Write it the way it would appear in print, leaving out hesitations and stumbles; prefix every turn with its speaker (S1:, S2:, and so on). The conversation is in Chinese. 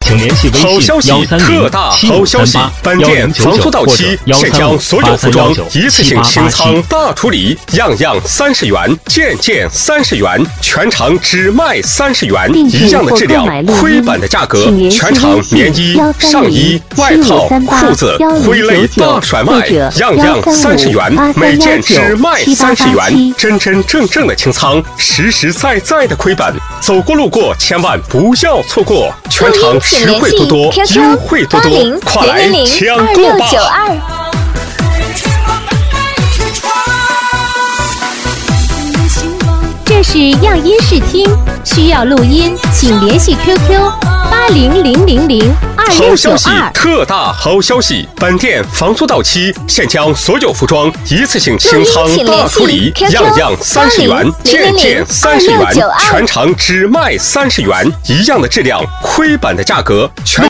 S1: 请联系微信1307538
S2: 本店房租到期，现将所有服装一次性清仓大处理，样样30元，件件30元，全场只卖30元，一样的质量，亏本的价格，全场棉衣、上衣、外套、裤子、挥泪大甩卖，样样30元，每件只卖30元，真真正正的清仓，实实在在的亏本，走过路过千万不要错过，全场实惠多多，优惠多多，快来抢购吧！
S3: 这是样音视听，需要录音，请联系 QQ800002692。
S2: 好消息，特大好消息！本店房租到期，现将所有服装一次性清仓大处理，样样30元，件件30元，全场只卖30元，一样的质量，亏本的价格，全